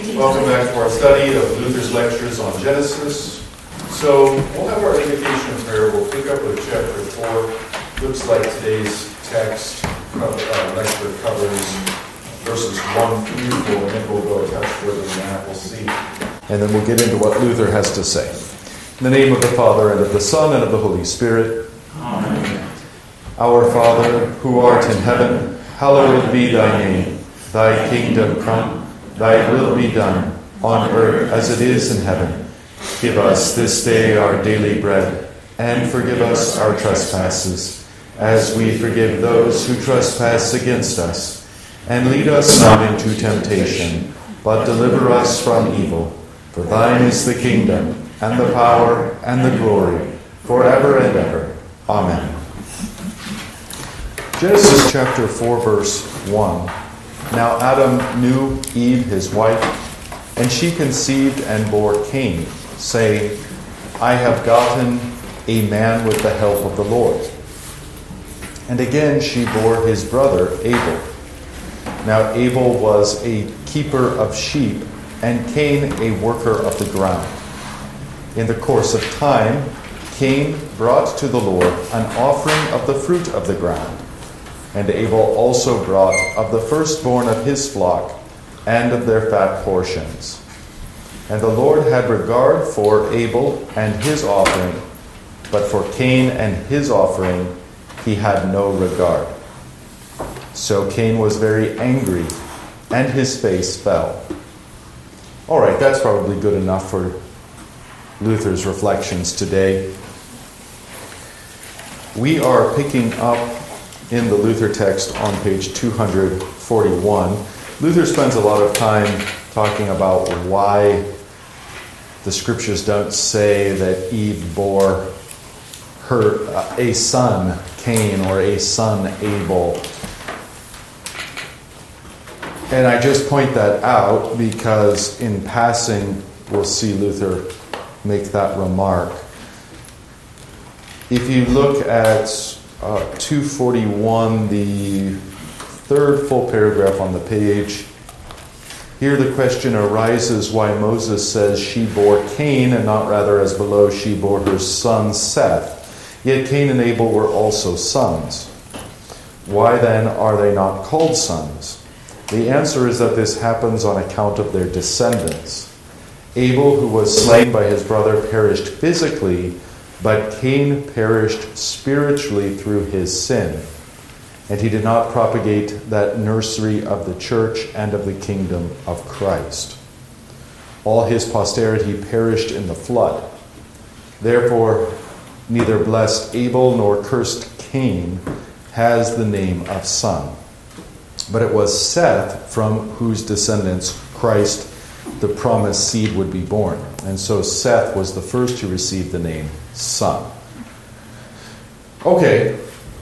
Welcome back to our study of Luther's lectures on Genesis. So we'll have our invocation and prayer. We'll pick up with chapter 4. Looks like today's text lecture covers verses 1 through 4, and then we'll go a touch further than that. We'll see. And then we'll get into what Luther has to say. In the name of the Father, and of the Son, and of the Holy Spirit. Amen. Our Father, who art in heaven, hallowed be thy name. Thy kingdom come. Thy will be done, on earth as it is in heaven. Give us this day our daily bread, and forgive us our trespasses, as we forgive those who trespass against us. And lead us not into temptation, but deliver us from evil. For thine is the kingdom, and the power, and the glory, forever and ever. Amen. Genesis chapter 4, verse 1. Now Adam knew Eve his wife, and she conceived and bore Cain, saying, I have gotten a man with the help of the Lord. And again she bore his brother Abel. Now Abel was a keeper of sheep, and Cain a worker of the ground. In the course of time, Cain brought to the Lord an offering of the fruit of the ground. And Abel also brought of the firstborn of his flock and of their fat portions. And the Lord had regard for Abel and his offering, but for Cain and his offering he had no regard. So Cain was very angry, and his face fell. All right, that's probably good enough for Luther's reflections today. We are picking up in the Luther text on page 241. Luther spends a lot of time talking about why the scriptures don't say that Eve bore a son, Cain, or a son, Abel. And I just point that out because in passing we'll see Luther make that remark. If you look at 241, the third full paragraph on the page, here the question arises why Moses says she bore Cain and not rather as below she bore her son Seth. Yet Cain and Abel were also sons. Why then are they not called sons? The answer is that this happens on account of their descendants. Abel, who was slain by his brother, perished physically, but Cain perished spiritually through his sin, and he did not propagate that nursery of the church and of the kingdom of Christ. All his posterity perished in the flood. Therefore, neither blessed Abel nor cursed Cain has the name of son. But it was Seth from whose descendants Christ, the promised seed, would be born. And so Seth was the first to receive the name son. Okay.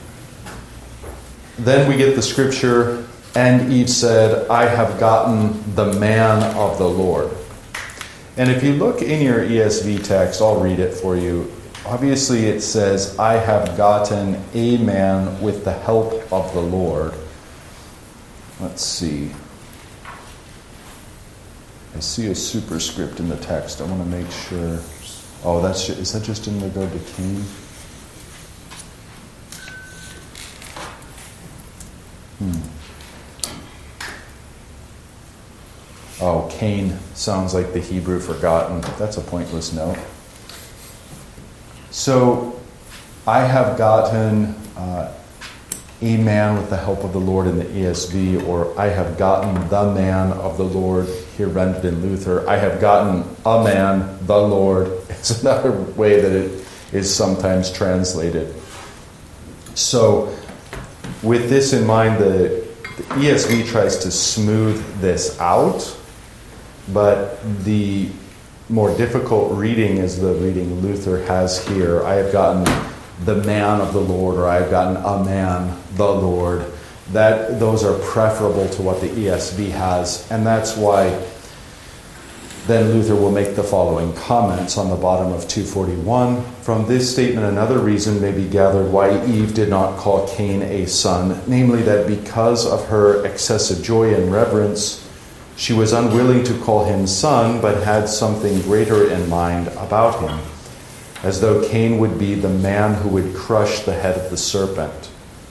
Then we get the scripture, and Eve said, I have gotten the man of the Lord. And if you look in your ESV text, I'll read it for you. Obviously it says, I have gotten a man with the help of the Lord. Let's see. I see a superscript in the text. I want to make sure. Oh, is that just in regard to Cain? Oh, Cain sounds like the Hebrew forgotten. That's a pointless note. So, I have gotten a man with the help of the Lord in the ESV, or I have gotten the man of the Lord, here rendered in Luther. I have gotten a man, the Lord. It's another way that it is sometimes translated. So, with this in mind, the ESV tries to smooth this out, but the more difficult reading is the reading Luther has here. I have gotten the man of the Lord, or I have gotten a man, the Lord. Those are preferable to what the ESV has, and that's why then Luther will make the following comments on the bottom of 241. From this statement, another reason may be gathered why Eve did not call Cain a son, namely that because of her excessive joy and reverence She was unwilling to call him son, but had something greater in mind about him, as though Cain would be the man who would crush the head of the serpent.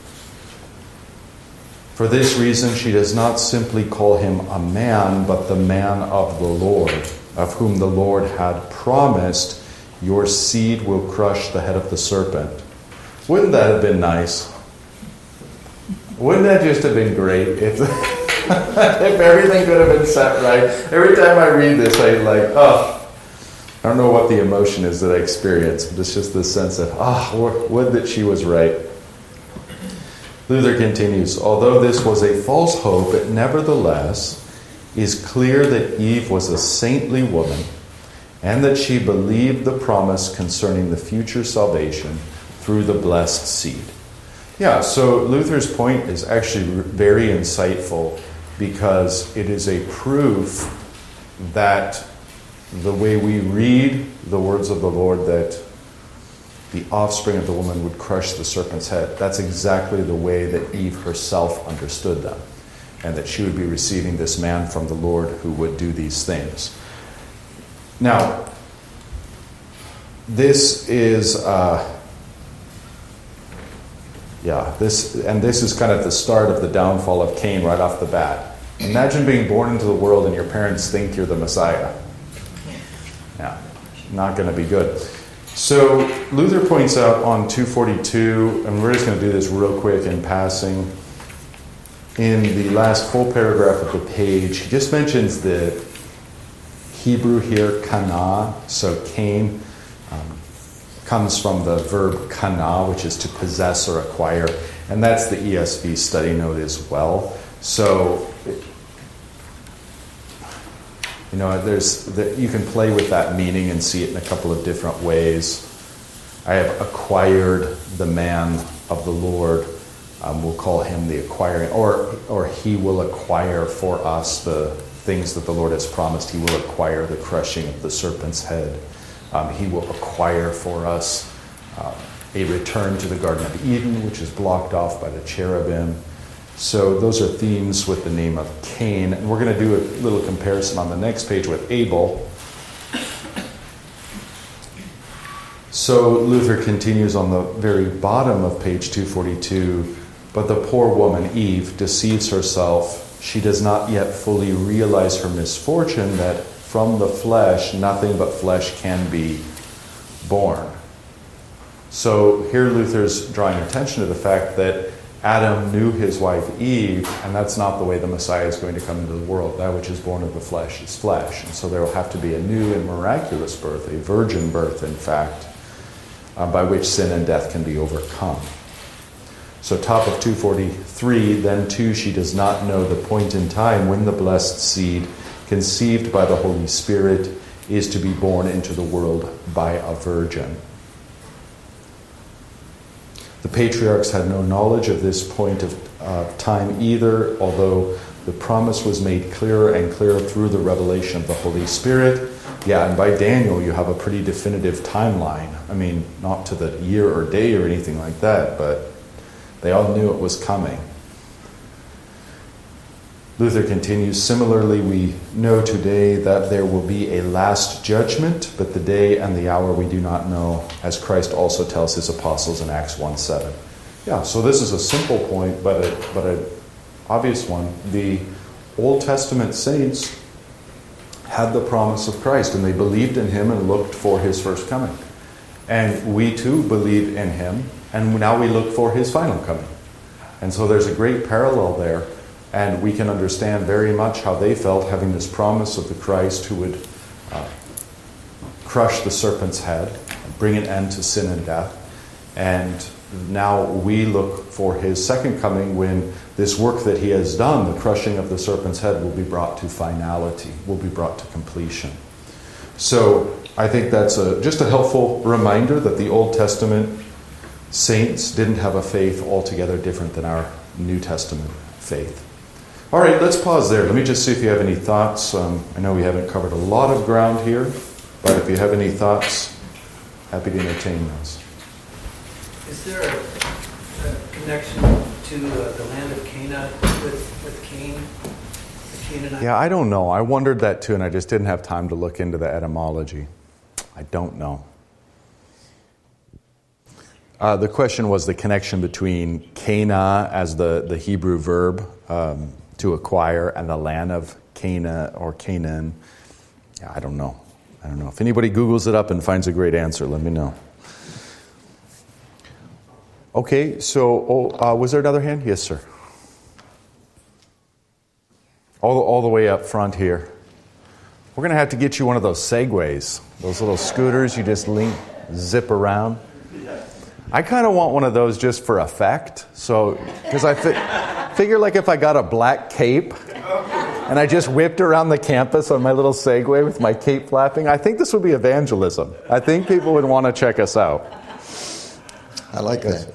For this reason, she does not simply call him a man, but the man of the Lord, of whom the Lord had promised, your seed will crush the head of the serpent. Wouldn't that have been nice? Wouldn't that just have been great if, if everything could have been set right? Every time I read this, I don't know what the emotion is that I experience, but it's just this sense of, would that she was right. Luther continues, although this was a false hope, it nevertheless is clear that Eve was a saintly woman and that she believed the promise concerning the future salvation through the blessed seed. Yeah, so Luther's point is actually very insightful because it is a proof that the way we read the words of the Lord, that the offspring of the woman would crush the serpent's head. That's exactly the way that Eve herself understood them, and that she would be receiving this man from the Lord who would do these things. Now, this is, this is kind of the start of the downfall of Cain right off the bat. Imagine being born into the world and your parents think you're the Messiah. Yeah, not going to be good. So Luther points out on 242, and we're just going to do this real quick in passing. In the last full paragraph of the page, he just mentions the Hebrew here, kana. So Cain comes from the verb kana, which is to possess or acquire. And that's the ESV study note as well. So, you can play with that meaning and see it in a couple of different ways. I have acquired the man of the Lord. We'll call him the acquiring, or he will acquire for us the things that the Lord has promised. He will acquire the crushing of the serpent's head. He will acquire for us a return to the Garden of Eden, which is blocked off by the cherubim. So those are themes with the name of Cain. And we're going to do a little comparison on the next page with Abel. So Luther continues on the very bottom of page 242. But the poor woman, Eve, deceives herself. She does not yet fully realize her misfortune that from the flesh, nothing but flesh can be born. So here Luther's drawing attention to the fact that Adam knew his wife Eve, and that's not the way the Messiah is going to come into the world. That which is born of the flesh is flesh. And so there will have to be a new and miraculous birth, a virgin birth, in fact, by which sin and death can be overcome. So top of 243, then too she does not know the point in time when the blessed seed, conceived by the Holy Spirit, is to be born into the world by a virgin. The patriarchs had no knowledge of this point of time either, although the promise was made clearer and clearer through the revelation of the Holy Spirit. Yeah, and by Daniel you have a pretty definitive timeline. I mean, not to the year or day or anything like that, but they all knew it was coming. Luther continues, similarly, we know today that there will be a last judgment, but the day and the hour we do not know, as Christ also tells his apostles in Acts 1:7. Yeah, so this is a simple point, but an obvious one. The Old Testament saints had the promise of Christ, and they believed in him and looked for his first coming. And we too believe in him, and now we look for his final coming. And so there's a great parallel there. And we can understand very much how they felt having this promise of the Christ who would crush the serpent's head, bring an end to sin and death. And now we look for his second coming when this work that he has done, the crushing of the serpent's head, will be brought to finality, will be brought to completion. So I think that's just a helpful reminder that the Old Testament saints didn't have a faith altogether different than our New Testament faith. All right, let's pause there. Let me just see if you have any thoughts. I know we haven't covered a lot of ground here, but if you have any thoughts, happy to entertain those. Is there a connection to the land of Canaan with Cain? Canaanite? Yeah, I don't know. I wondered that too, and I just didn't have time to look into the etymology. I don't know. The question was the connection between Cana as the Hebrew verb to acquire and the land of Cana or Canaan. Yeah, I don't know. If anybody Googles it up and finds a great answer, let me know. Okay, so was there another hand? Yes, sir. All the way up front here. We're going to have to get you one of those Segways, those little scooters you just zip around. I kind of want one of those just for effect. So, because I figure like if I got a black cape and I just whipped around the campus on my little Segway with my cape flapping, I think this would be evangelism. I think people would want to check us out. I like that.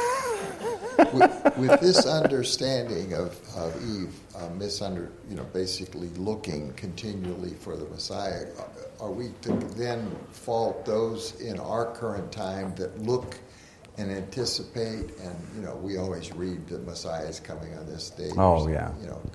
with this understanding of Eve, basically looking continually for the Messiah, are we to then fault those in our current time that look and anticipate, and we always read the Messiah is coming on this day. Oh yeah.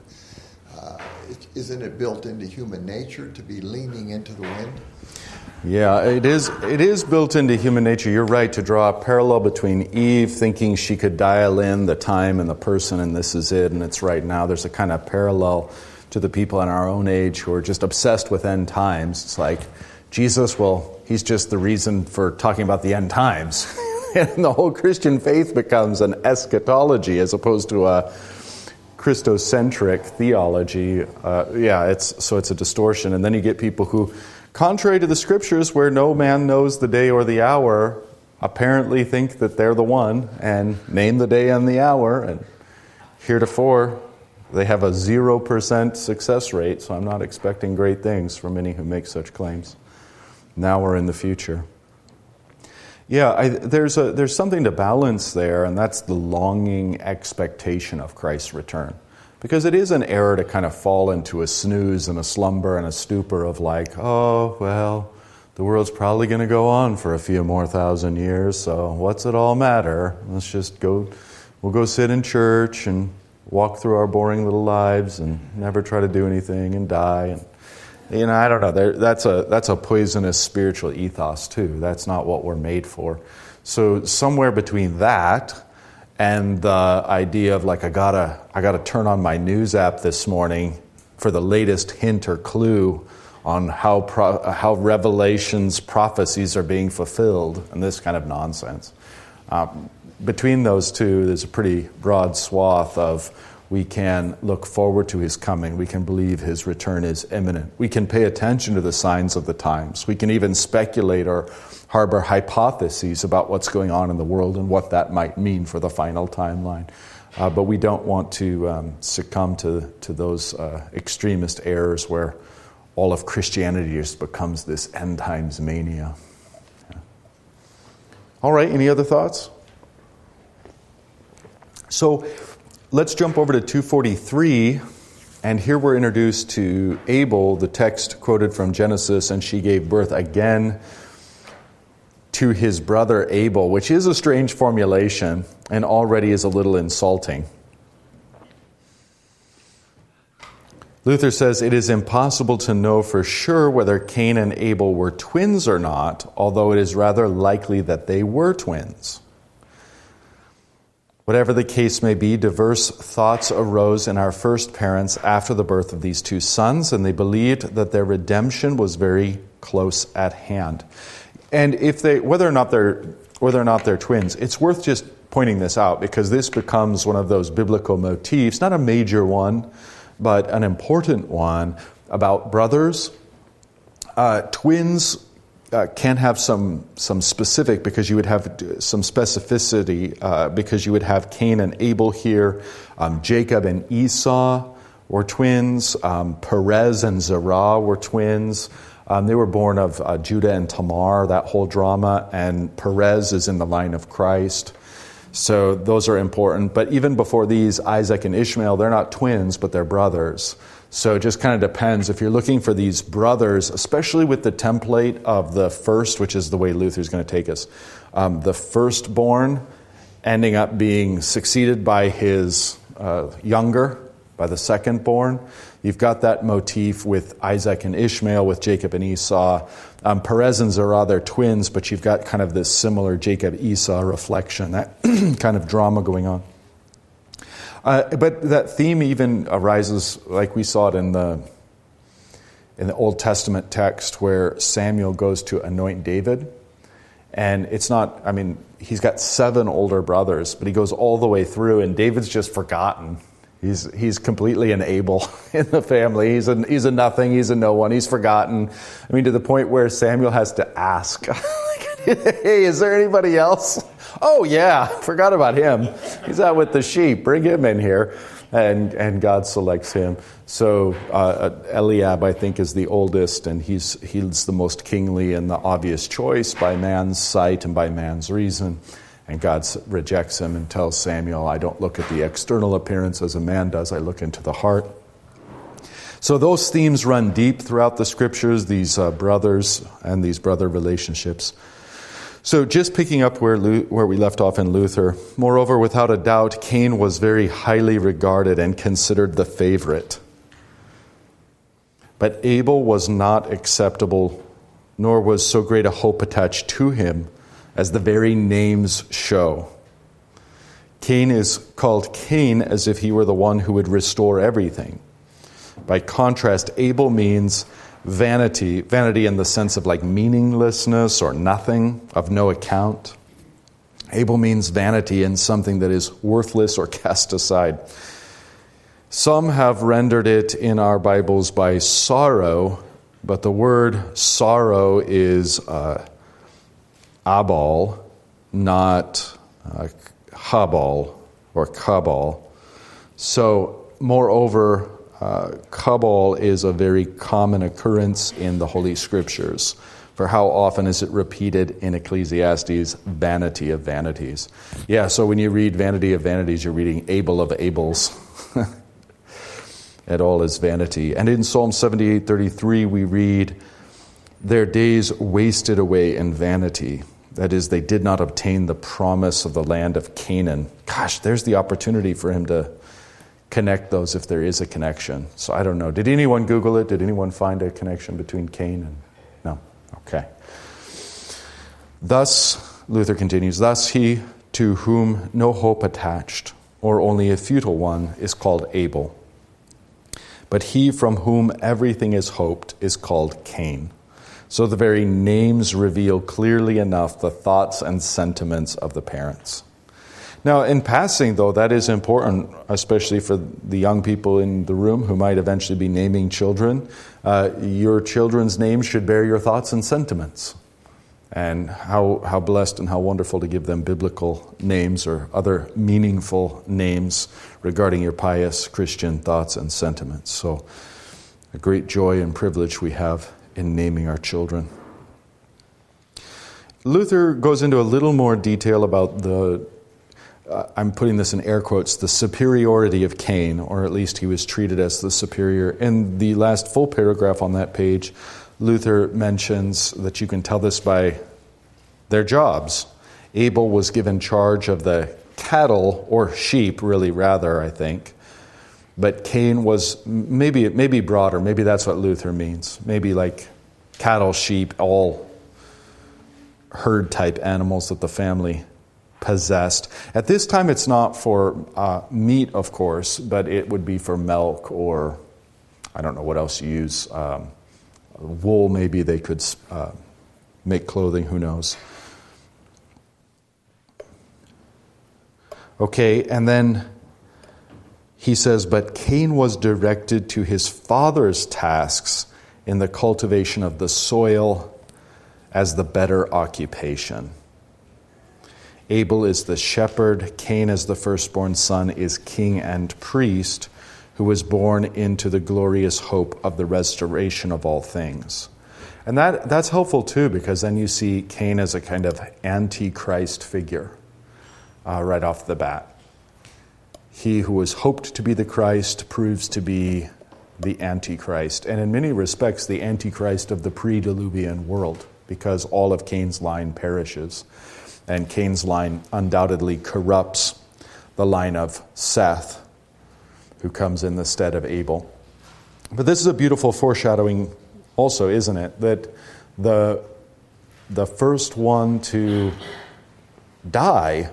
Isn't it built into human nature to be leaning into the wind? Yeah, it is. It is built into human nature. You're right to draw a parallel between Eve thinking she could dial in the time and the person, and this is it, and it's right now. There's a kind of parallel to the people in our own age who are just obsessed with end times. It's like Jesus, he's just the reason for talking about the end times. And the whole Christian faith becomes an eschatology as opposed to a Christocentric theology. It's a distortion. And then you get people who, contrary to the Scriptures, where no man knows the day or the hour, apparently think that they're the one and name the day and the hour. And heretofore, they have a 0% success rate, so I'm not expecting great things from any who make such claims, now or in the future. Yeah, there's something to balance there, and that's the longing expectation of Christ's return. Because it is an error to kind of fall into a snooze and a slumber and a stupor of like, oh, well, the world's probably going to go on for a few more thousand years, so what's it all matter? Let's just we'll go sit in church and walk through our boring little lives and never try to do anything and die. And I don't know. That's a poisonous spiritual ethos too. That's not what we're made for. So somewhere between that and the idea of like I gotta turn on my news app this morning for the latest hint or clue on how Revelation's prophecies are being fulfilled and this kind of nonsense. Between those two, there's a pretty broad swath of we can look forward to his coming. We can believe his return is imminent. We can pay attention to the signs of the times. We can even speculate or harbor hypotheses about what's going on in the world and what that might mean for the final timeline. But we don't want to succumb to those extremist errors where all of Christianity just becomes this end times mania. Yeah. All right, any other thoughts? So let's jump over to 243, and here we're introduced to Abel, the text quoted from Genesis, and she gave birth again to his brother Abel, which is a strange formulation and already is a little insulting. Luther says it is impossible to know for sure whether Cain and Abel were twins or not, although it is rather likely that they were twins. Whatever the case may be, diverse thoughts arose in our first parents after the birth of these two sons, and they believed that their redemption was very close at hand. And whether or not they're twins, it's worth just pointing this out because this becomes one of those biblical motifs, not a major one, but an important one about brothers. Twins can have some specific, because you would have some specificity, because you would have Cain and Abel here. Jacob and Esau were twins. Perez and Zerah were twins. They were born of Judah and Tamar, that whole drama, and Perez is in the line of Christ. So those are important. But even before these, Isaac and Ishmael, they're not twins, but they're brothers. So it just kind of depends. If you're looking for these brothers, especially with the template of the first, which is the way Luther's going to take us, the firstborn ending up being succeeded by his younger by the second born. You've got that motif with Isaac and Ishmael, with Jacob and Esau. Perez and Zerah, they're twins, but you've got kind of this similar Jacob-Esau reflection, that kind of drama going on. But that theme even arises, like we saw it in the Old Testament text, where Samuel goes to anoint David. And it's not, I mean, he's got 7 older brothers, but he goes all the way through, and David's just forgotten. He's completely an Abel in the family. He's a nothing. He's a no one. He's forgotten. I mean, to the point where Samuel has to ask, "Hey, is there anybody else? Oh yeah, forgot about him. He's out with the sheep. Bring him in here." And God selects him. So Eliab, I think, is the oldest, and he's the most kingly and the obvious choice by man's sight and by man's reason. And God rejects him and tells Samuel, "I don't look at the external appearance as a man does. I look into the heart." So those themes run deep throughout the Scriptures, these brothers and these brother relationships. So just picking up where we left off in Luther, moreover, without a doubt, Cain was very highly regarded and considered the favorite. But Abel was not acceptable, nor was so great a hope attached to him as the very names show. Cain is called Cain as if he were the one who would restore everything. By contrast, Abel means vanity in the sense of like meaninglessness or nothing, of no account. Abel means vanity in something that is worthless or cast aside. Some have rendered it in our Bibles by sorrow, but the word sorrow is abal, not habal or kabal. So, moreover, kabal is a very common occurrence in the Holy Scriptures. For how often is it repeated in Ecclesiastes, vanity of vanities? Yeah, so when you read vanity of vanities, you're reading Abel of Abels. It all is vanity. And in Psalm 78:33, we read, "Their days wasted away in vanity." That is, they did not obtain the promise of the land of Canaan. Gosh, there's the opportunity for him to connect those if there is a connection. So I don't know. Did anyone Google it? Did anyone find a connection between Cain and... No? Okay. Thus, Luther continues, "Thus he to whom no hope attached, or only a futile one, is called Abel. But he from whom everything is hoped is called Cain." So the very names reveal clearly enough the thoughts and sentiments of the parents. Now, in passing, though, that is important, especially for the young people in the room who might eventually be naming children. Your children's names should bear your thoughts and sentiments. And how blessed and how wonderful to give them biblical names or other meaningful names regarding your pious Christian thoughts and sentiments. So, a great joy and privilege we have in naming our children. Luther goes into a little more detail about I'm putting this in air quotes, the superiority of Cain, or at least he was treated as the superior. In the last full paragraph on that page, Luther mentions that you can tell this by their jobs. Abel was given charge of the cattle, or sheep, really rather, I think. But Cain was maybe broader. Maybe that's what Luther means. Maybe like cattle, sheep, all herd-type animals that the family possessed. At this time, it's not for meat, of course, but it would be for milk or I don't know what else you use. Wool, maybe they could make clothing, who knows. Okay, and then he says, "But Cain was directed to his father's tasks in the cultivation of the soil as the better occupation. Abel is the shepherd, Cain as the firstborn son is king and priest, who was born into the glorious hope of the restoration of all things." And that's helpful too, because then you see Cain as a kind of antichrist figure right off the bat. He who was hoped to be the Christ proves to be the Antichrist, and in many respects the Antichrist of the pre-Diluvian world, because all of Cain's line perishes. And Cain's line undoubtedly corrupts the line of Seth. who comes in the stead of Abel. But this is a beautiful foreshadowing also, isn't it? That the first one to die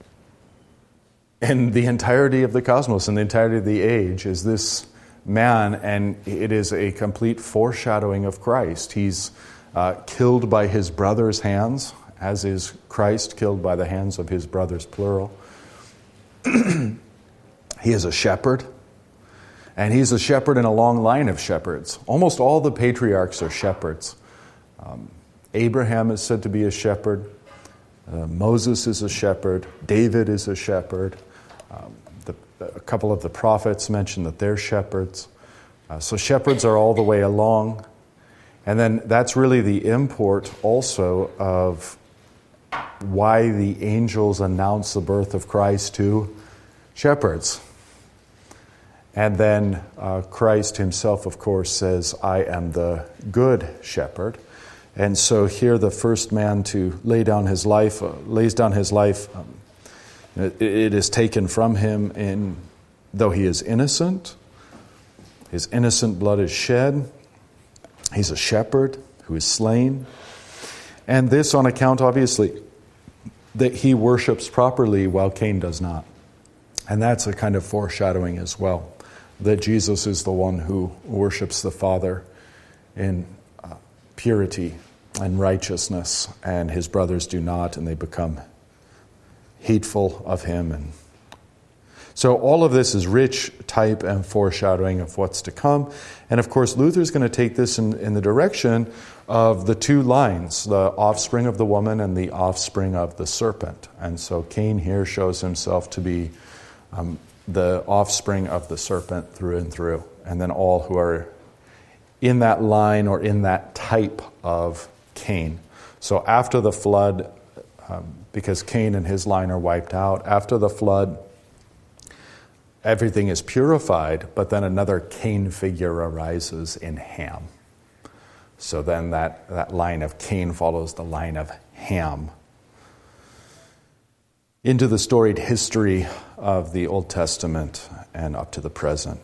in the entirety of the cosmos and the entirety of the age is this man, and it is a complete foreshadowing of Christ. He's killed by his brother's hands, as is Christ killed by the hands of his brothers, plural. He is a shepherd, and he's a shepherd in a long line of shepherds. Almost all the patriarchs are shepherds. Abraham is said to be a shepherd. Moses is a shepherd. David is a shepherd. A couple of the prophets mention that they're shepherds. So shepherds are all the way along. And then that's really the import also of why the angels announce the birth of Christ to shepherds. And then Christ himself, of course, says, I am the good shepherd. And so here the first man to lays down his life. It is taken from him, though he is innocent. His innocent blood is shed. He's a shepherd who is slain. And this on account, obviously, that he worships properly while Cain does not. And that's a kind of foreshadowing as well, that Jesus is the one who worships the Father in purity and righteousness, and his brothers do not, and they become hateful of him. And so all of this is rich type and foreshadowing of what's to come. And of course, Luther's going to take this in the direction of the two lines, the offspring of the woman and the offspring of the serpent. And so Cain here shows himself to be the offspring of the serpent through and through. And then all who are in that line or in that type of Cain. So after the flood, because Cain and his line are wiped out, after the flood, everything is purified, but then another Cain figure arises in Ham. So then that line of Cain follows the line of Ham into the storied history of the Old Testament and up to the present.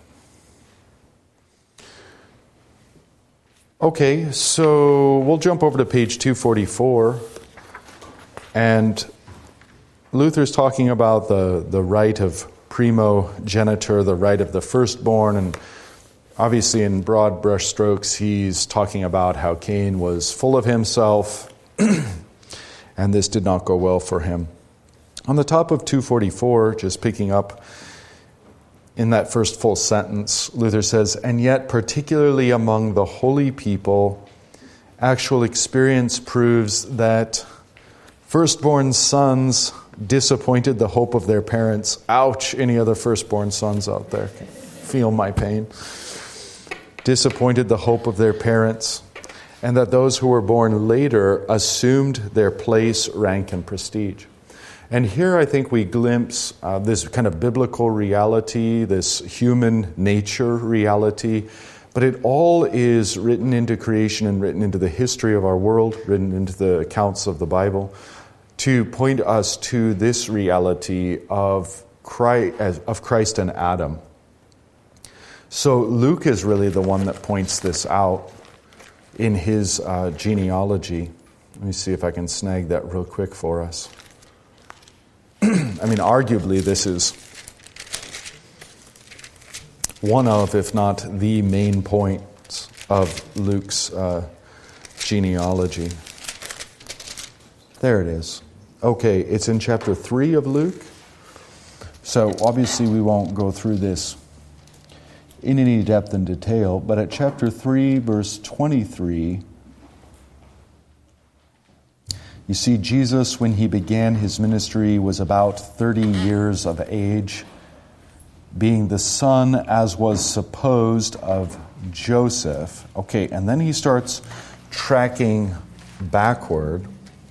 Okay, so we'll jump over to page 244, and Luther's talking about the right of primogeniture, the right of the firstborn, and obviously in broad brush strokes he's talking about how Cain was full of himself and this did not go well for him. On the top of 244, just picking up in that first full sentence, Luther says, and yet particularly among the holy people, actual experience proves that firstborn sons disappointed the hope of their parents. Ouch, any other firstborn sons out there can feel my pain. Disappointed the hope of their parents, and that those who were born later assumed their place, rank, and prestige. And here I think we glimpse this kind of biblical reality, this human nature reality, but it all is written into creation and written into the history of our world, written into the accounts of the Bible, to point us to this reality of Christ and Adam. So Luke is really the one that points this out in his genealogy. Let me see if I can snag that real quick for us. I mean, arguably this is one of, if not the main point of Luke's genealogy. There it is. Okay, it's in chapter 3 of Luke. So obviously we won't go through this in any depth and detail, but at chapter 3, verse 23, you see Jesus, when he began his ministry, was about 30 years of age, being the son, as was supposed, of Joseph. Okay, and then he starts tracking backward.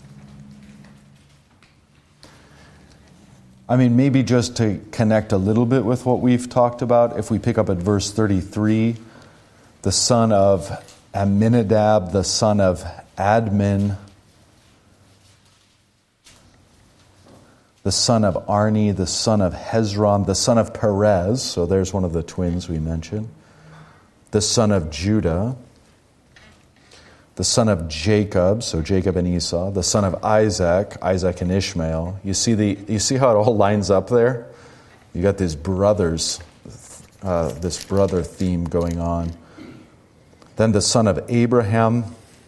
I mean, maybe just to connect a little bit with what we've talked about, if we pick up at verse 33, the son of Amminadab, the son of Admin, the son of Arni, the son of Hezron, the son of Perez, so there's one of the twins we mentioned, the son of Judah, the son of Jacob, so Jacob and Esau, the son of Isaac, Isaac and Ishmael. You see how it all lines up there? You got these brothers, this brother theme going on. Then the son of Abraham,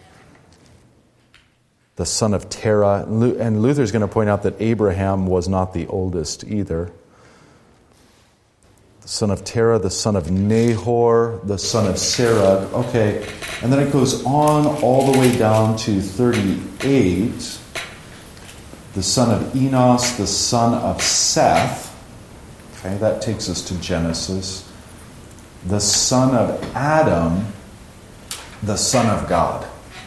the son of Terah. And Luther's going to point out that Abraham was not the oldest either. The son of Terah, the son of Nahor, the son of Sarah. Okay, and then it goes on all the way down to 38. The son of Enos, the son of Seth. Okay, that takes us to Genesis. The son of Adam, the son of God.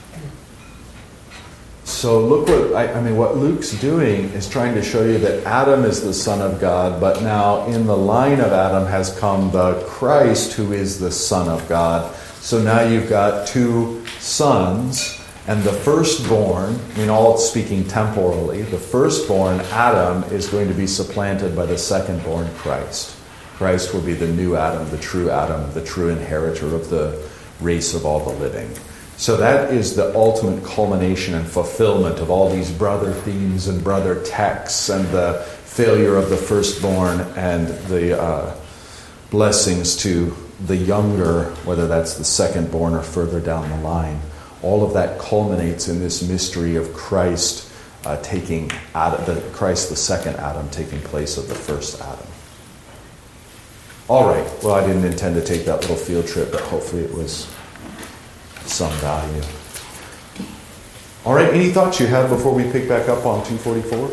So look what Luke's doing is trying to show you that Adam is the son of God, but now in the line of Adam has come the Christ who is the son of God. So now you've got two sons, and the firstborn, all speaking temporally, the firstborn, Adam, is going to be supplanted by the secondborn, Christ. Christ will be the new Adam, the true inheritor of the race of all the living. So that is the ultimate culmination and fulfillment of all these brother themes and brother texts and the failure of the firstborn and the blessings to the younger, whether that's the secondborn or further down the line. All of that culminates in this mystery of Christ Christ the second Adam taking place of the first Adam. All right. Well, I didn't intend to take that little field trip, but hopefully it was some value. All right, any thoughts you have before we pick back up on 244?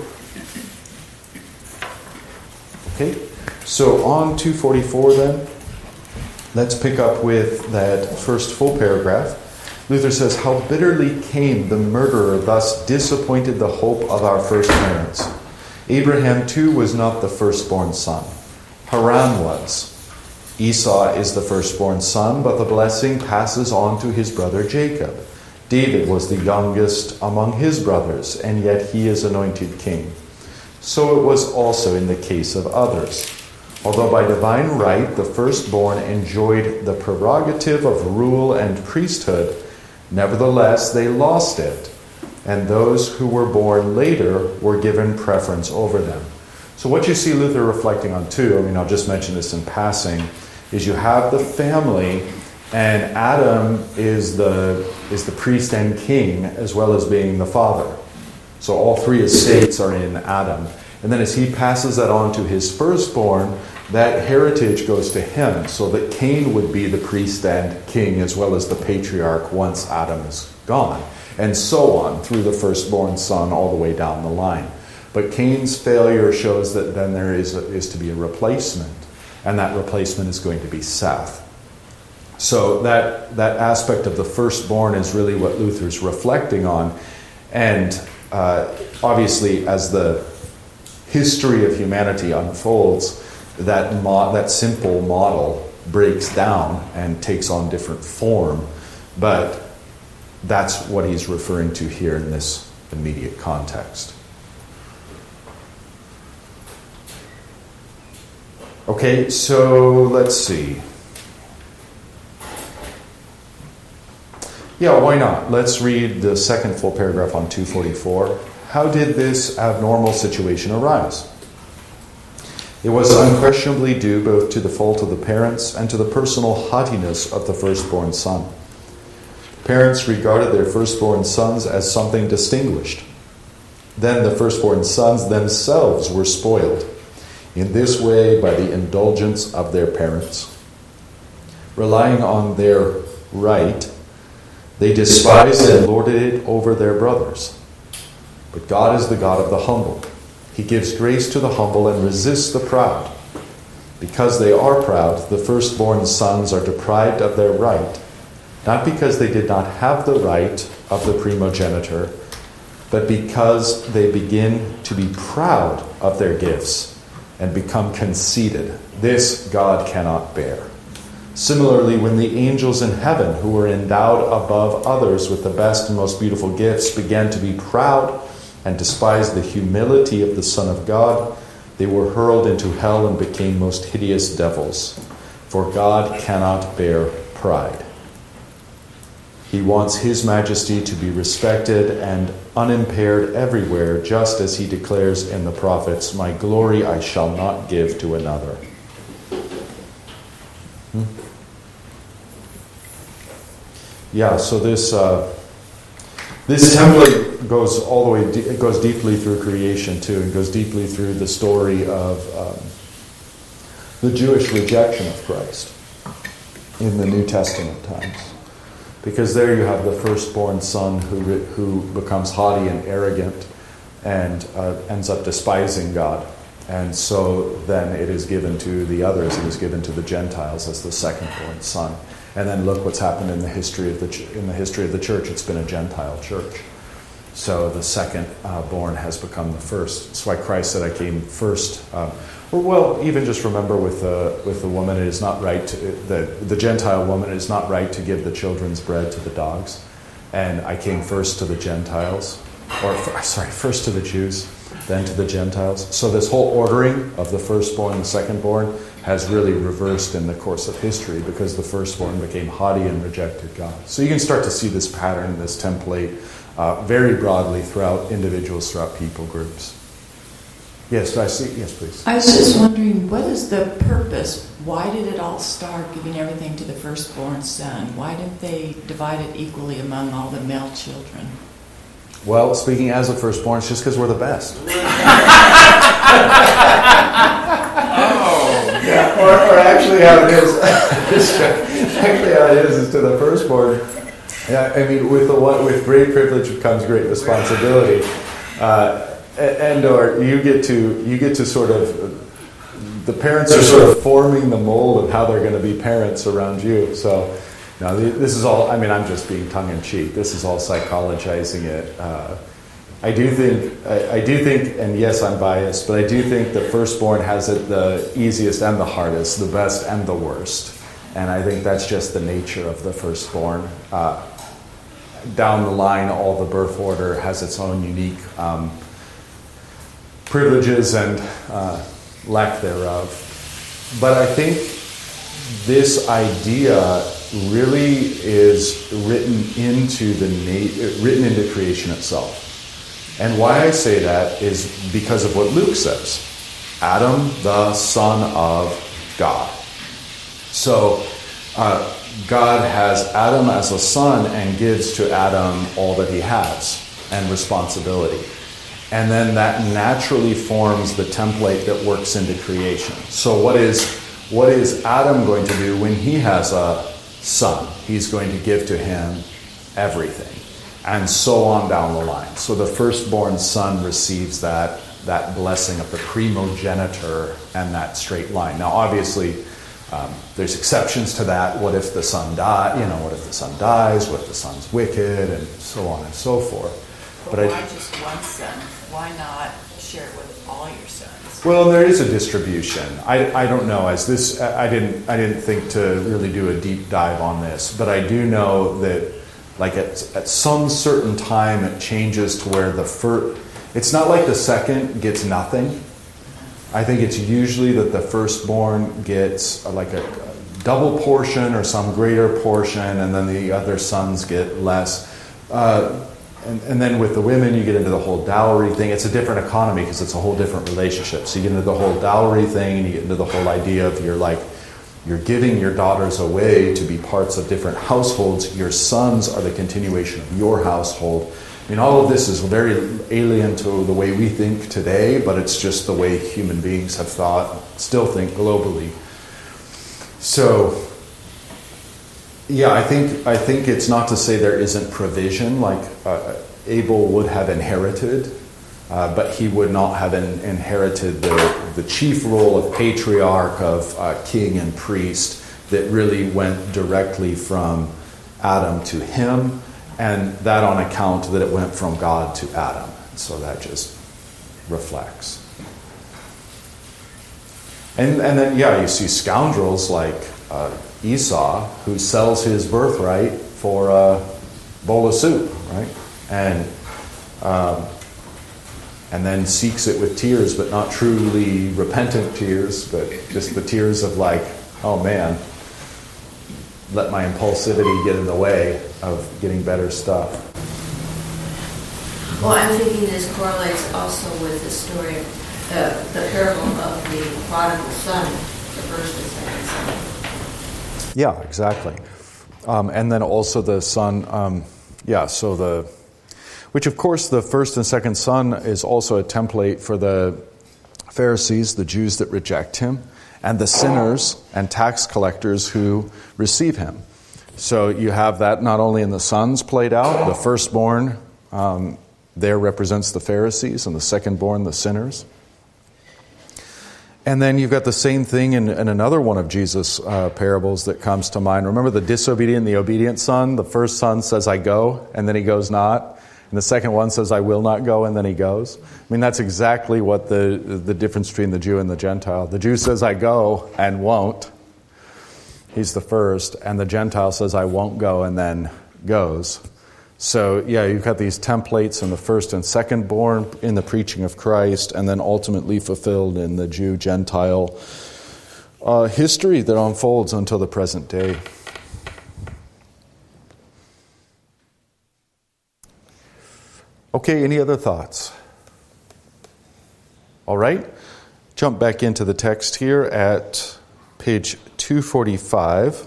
Okay, so on 244 then, let's pick up with that first full paragraph. Luther says, "How bitterly Cain, the murderer, thus disappointed the hope of our first parents. Abraham too was not the firstborn son. Haran was. Esau is the firstborn son, but the blessing passes on to his brother Jacob. David was the youngest among his brothers, and yet he is anointed king. So it was also in the case of others. Although by divine right the firstborn enjoyed the prerogative of rule and priesthood, nevertheless they lost it, and those who were born later were given preference over them." So what you see Luther reflecting on too, I'll just mention this in passing, is you have the family, and Adam is the priest and king as well as being the father. So all three estates are in Adam. And then as he passes that on to his firstborn, that heritage goes to him, so that Cain would be the priest and king as well as the patriarch once Adam is gone. And so on through the firstborn son all the way down the line. But Cain's failure shows that then there is to be a replacement, and that replacement is going to be Seth. So that aspect of the firstborn is really what Luther's reflecting on. And obviously, as the history of humanity unfolds, that simple model breaks down and takes on different form. But that's what he's referring to here in this immediate context. Okay, so let's see. Yeah, why not? Let's read the second full paragraph on 244. How did this abnormal situation arise? It was unquestionably due both to the fault of the parents and to the personal haughtiness of the firstborn son. Parents regarded their firstborn sons as something distinguished. Then the firstborn sons themselves were spoiled in this way by the indulgence of their parents. Relying on their right, they despised and lorded it over their brothers. But God is the God of the humble. He gives grace to the humble and resists the proud. Because they are proud, the firstborn sons are deprived of their right, not because they did not have the right of the primogeniture, but because they begin to be proud of their gifts and become conceited. This God cannot bear. Similarly, when the angels in heaven, who were endowed above others with the best and most beautiful gifts, began to be proud and despised the humility of the Son of God, they were hurled into hell and became most hideous devils. For God cannot bear pride. He wants his majesty to be respected and unimpaired everywhere, just as he declares in the prophets, "My glory I shall not give to another." Yeah, so this template goes all the way. It goes deeply through creation too, and goes deeply through the story of the Jewish rejection of Christ in the New Testament times. Because there you have the firstborn son who becomes haughty and arrogant and ends up despising God. And so then it is given to the others. It is given to the Gentiles as the secondborn son. And then look what's happened in the history of the church. It's been a Gentile church. So the second born has become the first. That's why Christ said, "I came first." Well, even just remember with the woman, it is not right the Gentile woman. It is not right to give the children's bread to the dogs. And I came first to the Gentiles, first to the Jews, then to the Gentiles. So this whole ordering of the firstborn, the secondborn, has really reversed in the course of history because the firstborn became haughty and rejected God. So you can start to see this pattern, this template, very broadly throughout individuals, throughout people groups. Yes, I see. Yes, please. I was just wondering, what is the purpose? Why did it all start giving everything to the firstborn son? Why didn't they divide it equally among all the male children? Well, speaking as a firstborn, it's just because we're the best. Yeah, or actually how it is. Actually how it is to the firstborn. Yeah, I mean, with great privilege comes great responsibility. Or you get to sort of, the parents are sort of forming the mold of how they're going to be parents around you. So now this is all, I mean, I'm just being tongue-in-cheek. This is all psychologizing it. I do think, and yes, I'm biased, but I do think the firstborn has it the easiest and the hardest, the best and the worst. And I think that's just the nature of the firstborn. Down the line, all the birth order has its own unique privileges and lack thereof. But I think this idea really is written into creation itself. And why I say that is because of what Luke says. Adam, the son of God. So God has Adam as a son and gives to Adam all that he has and responsibility. And then that naturally forms the template that works into creation. So what is Adam going to do when he has a son? He's going to give to him everything. And so on down the line. So the firstborn son receives that blessing of the primogenitor and that straight line. Now obviously there's exceptions to that. What if the son what if the son dies? What if the son's wicked? And so on and so forth. But why just one son? Why not share it with all your sons? Well, there is a distribution. I don't know. I didn't think to really do a deep dive on this, but I do know that like at some certain time it changes to where it's not like the second gets nothing. I think it's usually that the firstborn gets like a double portion or some greater portion, and then the other sons get less. And then with the women, you get into the whole dowry thing. It's a different economy because it's a whole different relationship. So you get into the whole dowry thing, and you get into the whole idea of you're giving your daughters away to be parts of different households. Your sons are the continuation of your household. I mean, all of this is very alien to the way we think today, but it's just the way human beings have thought, still think globally. So, yeah, I think it's not to say there isn't provision, like Abel would have inherited, but he would not have inherited the chief role of patriarch, of king and priest that really went directly from Adam to him, and that on account that it went from God to Adam. So that just reflects. And then, yeah, you see scoundrels like Esau, who sells his birthright for a bowl of soup, right? And and then seeks it with tears, but not truly repentant tears, but just the tears of like, oh man, let my impulsivity get in the way of getting better stuff. Well, I'm thinking this correlates also with the story, the parable of the prodigal son, the first and second son. Yeah, exactly. And then also the son, which of course the first and second son is also a template for the Pharisees, the Jews that reject him, and the sinners and tax collectors who receive him. So you have that not only in the sons played out, the firstborn there represents the Pharisees, and the secondborn the sinners. And then you've got the same thing in another one of Jesus' parables that comes to mind. Remember the disobedient and the obedient son? The first son says, I go, and then he goes not. And the second one says, I will not go, and then he goes. I mean, that's exactly what the difference between the Jew and the Gentile. The Jew says, I go, and won't. He's the first. And the Gentile says, I won't go, and then goes. So, yeah, you've got these templates in the first and second born in the preaching of Christ, and then ultimately fulfilled in the Jew-Gentile history that unfolds until the present day. Okay, any other thoughts? All right, jump back into the text here at page 245.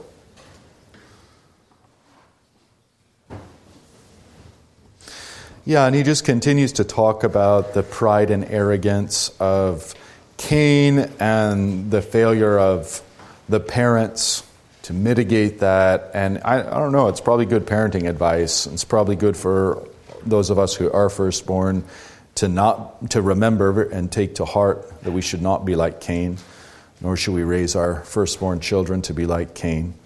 Yeah, and he just continues to talk about the pride and arrogance of Cain and the failure of the parents to mitigate that. And I don't know, it's probably good parenting advice. It's probably good for those of us who are firstborn to remember and take to heart that we should not be like Cain, nor should we raise our firstborn children to be like Cain.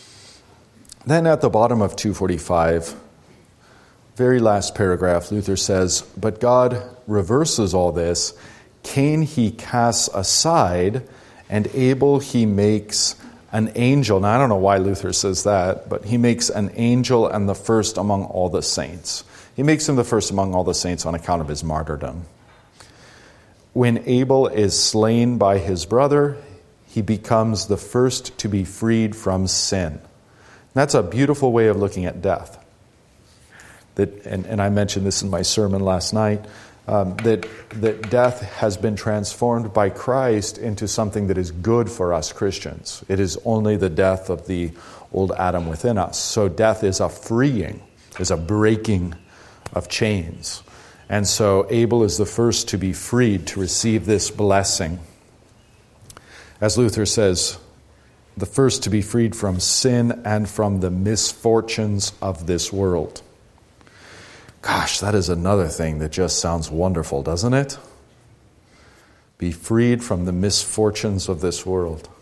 Then at the bottom of 245, very last paragraph, Luther says, but God reverses all this. Cain he casts aside, and Abel he makes an angel. Now, I don't know why Luther says that, but he makes an angel and the first among all the saints. He makes him the first among all the saints on account of his martyrdom. When Abel is slain by his brother, he becomes the first to be freed from sin. That's a beautiful way of looking at death. And I mentioned this in my sermon last night, that death has been transformed by Christ into something that is good for us Christians. It is only the death of the old Adam within us. So death is a freeing, is a breaking of chains. And so Abel is the first to be freed, to receive this blessing. As Luther says, the first to be freed from sin and from the misfortunes of this world. Gosh, that is another thing that just sounds wonderful, doesn't it? Be freed from the misfortunes of this world.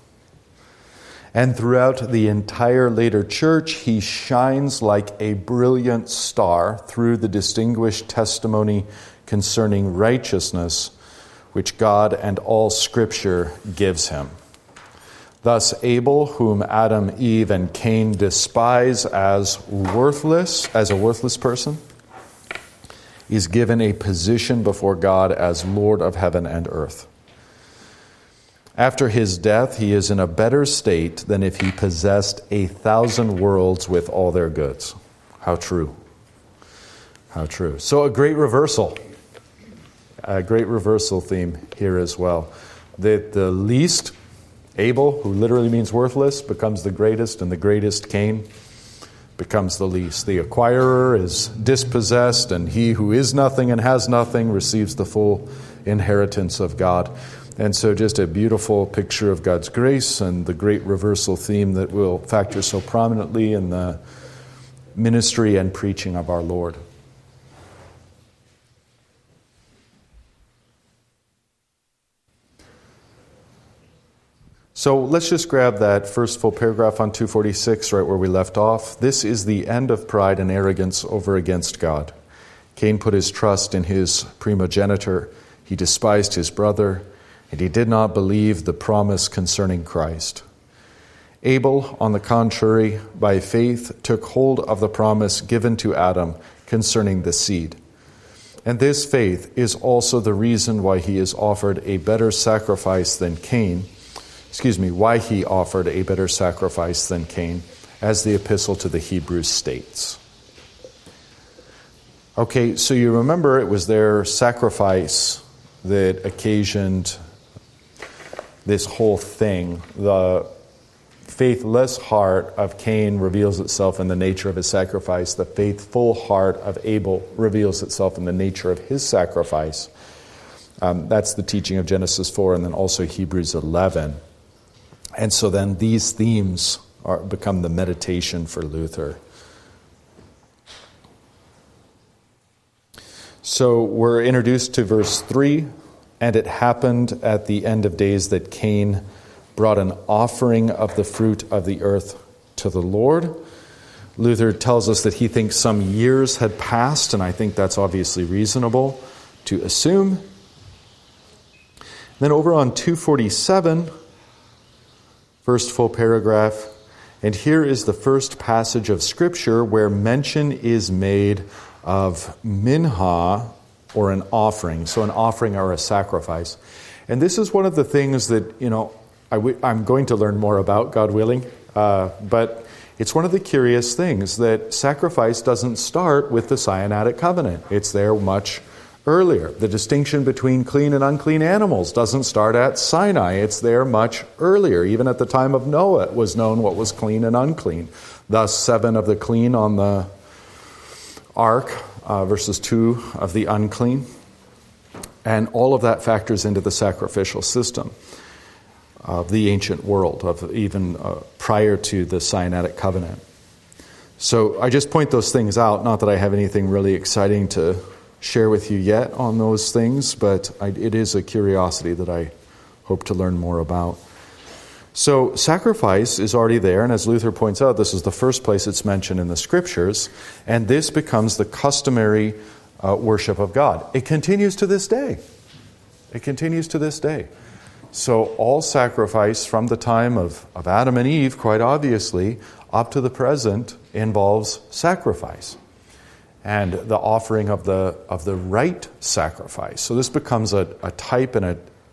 And throughout the entire later church, he shines like a brilliant star through the distinguished testimony concerning righteousness, which God and all Scripture gives him. Thus, Abel, whom Adam, Eve, and Cain despise as a worthless person, is given a position before God as Lord of heaven and earth. After his death, he is in a better state than if he possessed 1,000 worlds with all their goods. How true. How true. So a great reversal theme here as well. That the least, Abel, who literally means worthless, becomes the greatest, and the greatest, Cain, becomes the least. The acquirer is dispossessed, and he who is nothing and has nothing receives the full inheritance of God. And so just a beautiful picture of God's grace and the great reversal theme that will factor so prominently in the ministry and preaching of our Lord. So let's just grab that first full paragraph on 246, right where we left off. This is the end of pride and arrogance over against God. Cain put his trust in his primogenitor. He despised his brother, and he did not believe the promise concerning Christ. Abel, on the contrary, by faith took hold of the promise given to Adam concerning the seed. And this faith is also the reason why he is offered a better sacrifice than Cain. Why he offered a better sacrifice than Cain, as the epistle to the Hebrews states. Okay, so you remember it was their sacrifice that occasioned this whole thing. The faithless heart of Cain reveals itself in the nature of his sacrifice. The faithful heart of Abel reveals itself in the nature of his sacrifice. That's the teaching of Genesis 4 and then also Hebrews 11. And so then these themes become the meditation for Luther. So we're introduced to verse 3, and it happened at the end of days that Cain brought an offering of the fruit of the earth to the Lord. Luther tells us that he thinks some years had passed, and I think that's obviously reasonable to assume. Then over on 247, first full paragraph, and here is the first passage of Scripture where mention is made of minha, or an offering. So an offering or a sacrifice. And this is one of the things that, I'm going to learn more about, God willing. But it's one of the curious things that sacrifice doesn't start with the Sinaitic covenant. It's there much earlier. The distinction between clean and unclean animals doesn't start at Sinai. It's there much earlier. Even at the time of Noah, it was known what was clean and unclean. Thus, 7 of the clean on the ark versus 2 of the unclean. And all of that factors into the sacrificial system of the ancient world, of even prior to the Sinaitic covenant. So I just point those things out, not that I have anything really exciting to share with you yet on those things, but it is a curiosity that I hope to learn more about. So sacrifice is already there, and as Luther points out, this is the first place it's mentioned in the Scriptures, and this becomes the customary worship of God. It continues to this day. It continues to this day. So all sacrifice from the time of Adam and Eve, quite obviously, up to the present, involves sacrifice and the offering of the right sacrifice. So this becomes a type, and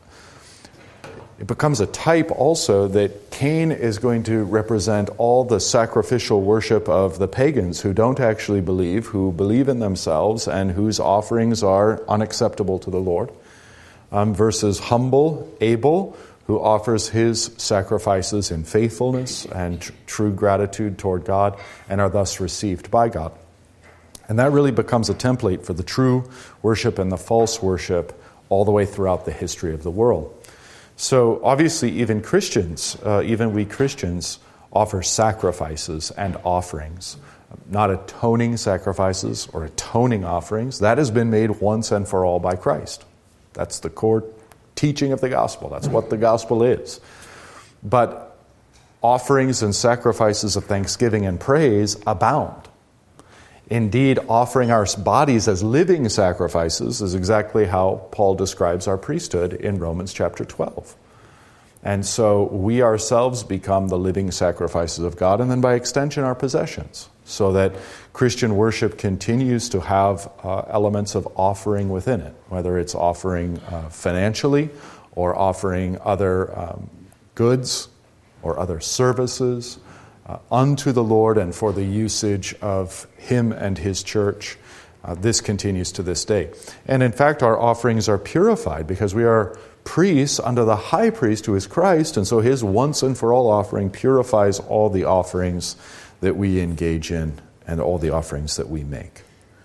it becomes a type also that Cain is going to represent all the sacrificial worship of the pagans who don't actually believe, who believe in themselves, and whose offerings are unacceptable to the Lord. Versus humble Abel, who offers his sacrifices in faithfulness and true gratitude toward God, and are thus received by God. And that really becomes a template for the true worship and the false worship all the way throughout the history of the world. So obviously even Christians, even we Christians, offer sacrifices and offerings. Not atoning sacrifices or atoning offerings. That has been made once and for all by Christ. That's the core teaching of the gospel. That's what the gospel is. But offerings and sacrifices of thanksgiving and praise abound. Indeed, offering our bodies as living sacrifices is exactly how Paul describes our priesthood in Romans chapter 12. And so we ourselves become the living sacrifices of God, and then by extension our possessions, so that Christian worship continues to have elements of offering within it, whether it's offering financially or offering other goods or other services unto the Lord and for the usage of Him and His church. This continues to this day. And in fact, our offerings are purified because we are priests under the high priest who is Christ, and so His once and for all offering purifies all the offerings that we engage in and all the offerings that we make.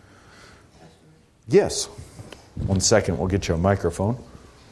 Yes. 1 second, we'll get you a microphone.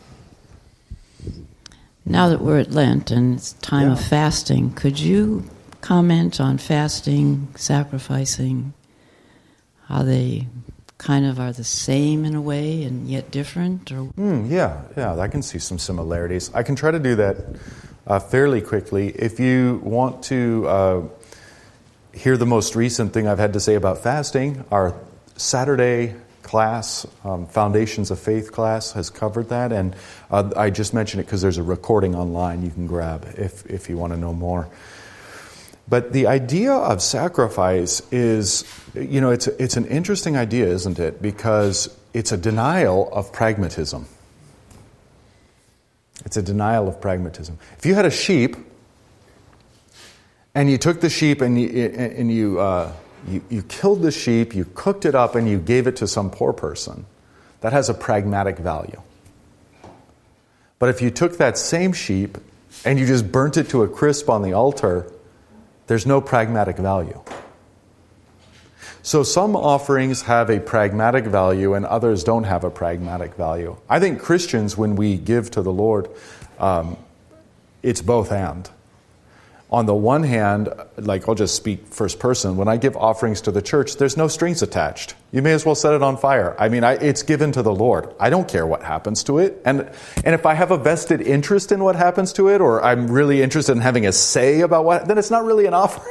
Now that we're at Lent and it's time of fasting, could you comment on fasting, sacrificing, how they kind of are the same in a way and yet different? Or Yeah, I can see some similarities. I can try to do that fairly quickly. If you want to hear the most recent thing I've had to say about fasting, our Saturday class, Foundations of Faith class, has covered that, and I just mentioned it because there's a recording online you can grab if you want to know more. But the idea of sacrifice is, it's an interesting idea, isn't it? Because it's a denial of pragmatism. It's a denial of pragmatism. If you had a sheep, and you took the sheep and you killed the sheep, you cooked it up, and you gave it to some poor person, that has a pragmatic value. But if you took that same sheep and you just burnt it to a crisp on the altar, there's no pragmatic value. So some offerings have a pragmatic value and others don't have a pragmatic value. I think Christians, when we give to the Lord, it's both and. On the one hand, I'll just speak first person, when I give offerings to the church, there's no strings attached. You may as well set it on fire. It's given to the Lord. I don't care what happens to it. And if I have a vested interest in what happens to it, or I'm really interested in having a say about then it's not really an offering.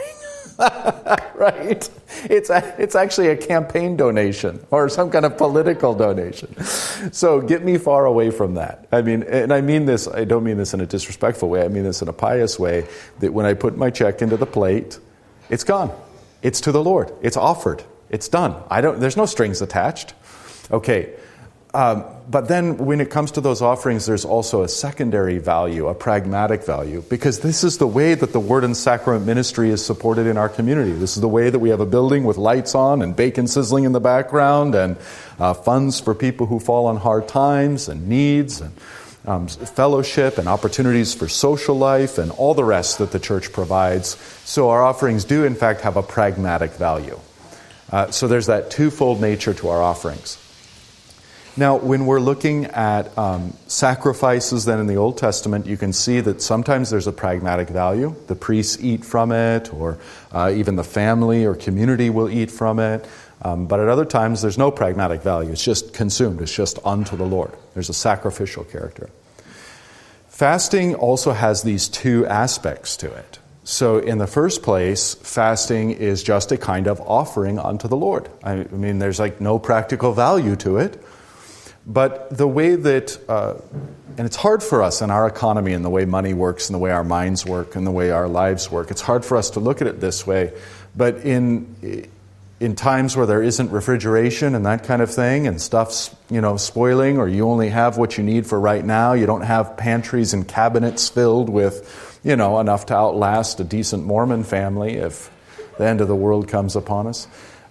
Right? It's actually a campaign donation or some kind of political donation. So get me far away from that. I don't mean this in a disrespectful way. I mean this in a pious way, that when I put my check into the plate, it's gone. It's to the Lord. It's offered. It's done. There's no strings attached. Okay. But then when it comes to those offerings, there's also a secondary value, a pragmatic value, because this is the way that the Word and Sacrament ministry is supported in our community. This is the way that we have a building with lights on and bacon sizzling in the background and funds for people who fall on hard times and needs and fellowship and opportunities for social life and all the rest that the church provides. So our offerings do, in fact, have a pragmatic value. So there's that twofold nature to our offerings. Now, when we're looking at sacrifices then in the Old Testament, you can see that sometimes there's a pragmatic value. The priests eat from it, or even the family or community will eat from it. But at other times, there's no pragmatic value. It's just consumed. It's just unto the Lord. There's a sacrificial character. Fasting also has these two aspects to it. So in the first place, fasting is just a kind of offering unto the Lord. There's no practical value to it. But the way that, and it's hard for us in our economy and the way money works and the way our minds work and the way our lives work, it's hard for us to look at it this way. But in times where there isn't refrigeration and that kind of thing, and stuff's, spoiling, or you only have what you need for right now, you don't have pantries and cabinets filled with, enough to outlast a decent Mormon family if the end of the world comes upon us.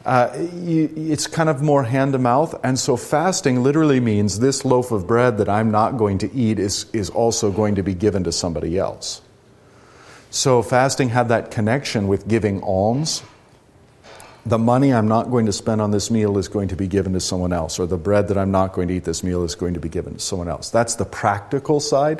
It's kind of more hand to mouth, and so fasting literally means this loaf of bread that I'm not going to eat is also going to be given to somebody else. So fasting had that connection with giving alms. The money I'm not going to spend on this meal is going to be given to someone else, or the bread that I'm not going to eat this meal is going to be given to someone else. That's the practical side.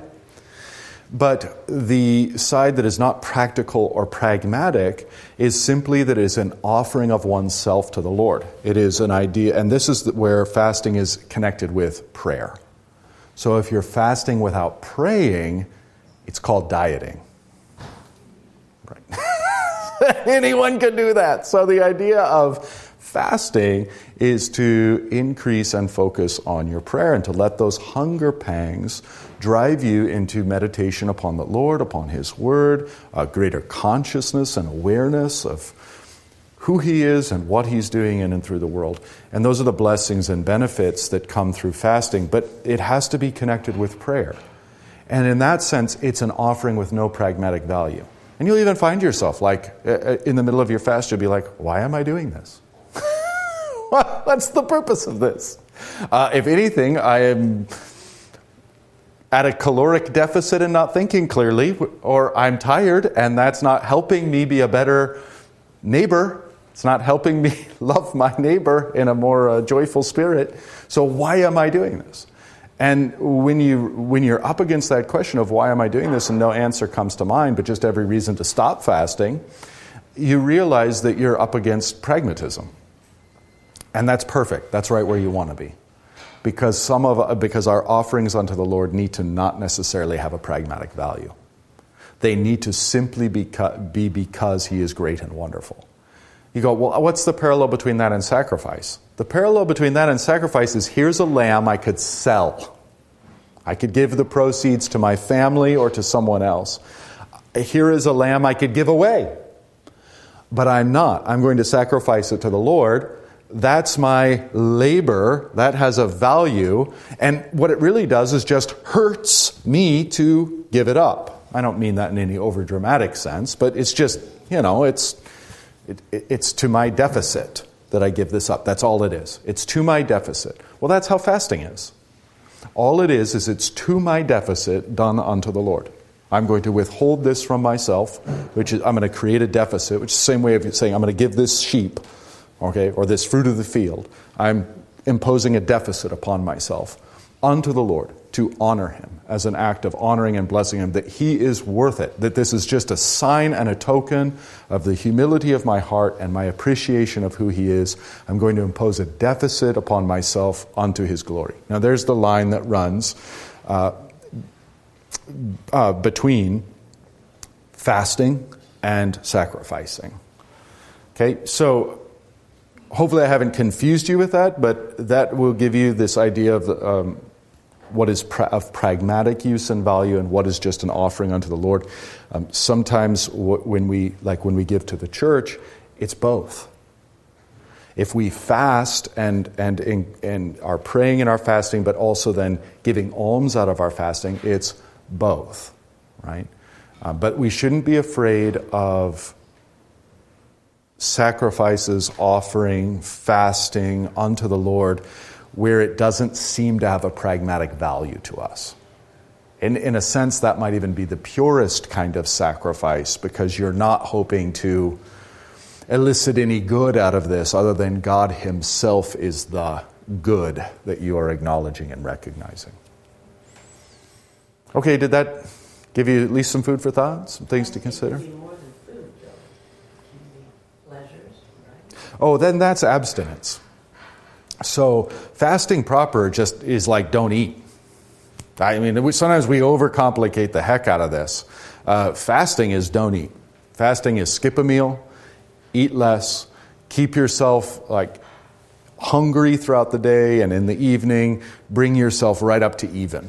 But the side that is not practical or pragmatic is simply that it is an offering of oneself to the Lord. It is an idea, and this is where fasting is connected with prayer. So if you're fasting without praying, it's called dieting. Right? Anyone can do that. So the idea of fasting is to increase and focus on your prayer and to let those hunger pangs drive you into meditation upon the Lord, upon His Word, a greater consciousness and awareness of who He is and what He's doing in and through the world. And those are the blessings and benefits that come through fasting, but it has to be connected with prayer. And in that sense, it's an offering with no pragmatic value. And you'll even find yourself, in the middle of your fast, you'll be like, why am I doing this? What's the purpose of this? If anything, I am at a caloric deficit and not thinking clearly, or I'm tired and that's not helping me be a better neighbor. It's not helping me love my neighbor in a more joyful spirit. So why am I doing this? And when you're up against that question of why am I doing this and no answer comes to mind, but just every reason to stop fasting, you realize that you're up against pragmatism. And that's perfect. That's right where you want to be. Because our offerings unto the Lord need to not necessarily have a pragmatic value. They need to simply be because He is great and wonderful. You go, well, what's the parallel between that and sacrifice? The parallel between that and sacrifice is, here's a lamb I could sell. I could give the proceeds to my family or to someone else. Here is a lamb I could give away. But I'm not. I'm going to sacrifice it to the Lord. That's my labor. That has a value. And what it really does is just hurts me to give it up. I don't mean that in any overdramatic sense, but it's just, it's to my deficit that I give this up. That's all it is. It's to my deficit. Well, that's how fasting is. All it is it's to my deficit done unto the Lord. I'm going to withhold this from myself, which is, I'm going to create a deficit, which is the same way of saying I'm going to give this sheep, okay, or this fruit of the field. I'm imposing a deficit upon myself unto the Lord to honor Him as an act of honoring and blessing Him, that He is worth it, that this is just a sign and a token of the humility of my heart and my appreciation of who He is. I'm going to impose a deficit upon myself unto His glory. Now there's the line that runs between fasting and sacrificing. Okay, so hopefully I haven't confused you with that, but that will give you this idea of what is of pragmatic use and value and what is just an offering unto the Lord. Sometimes when we give to the church, it's both. If we fast and are praying in our fasting, but also then giving alms out of our fasting, it's both, right? But we shouldn't be afraid of sacrifices, offering, fasting unto the Lord where it doesn't seem to have a pragmatic value to us. In a sense, that might even be the purest kind of sacrifice, because you're not hoping to elicit any good out of this other than God Himself is the good that you are acknowledging and recognizing. Okay, did that give you at least some food for thought, some things to consider? More than food, though. Can be pleasures, right? Oh, then that's abstinence. So fasting proper just is like don't eat. I mean, sometimes we overcomplicate the heck out of this. Fasting is don't eat. Fasting is skip a meal, eat less, keep yourself like hungry throughout the day, and in the evening, bring yourself right up to even.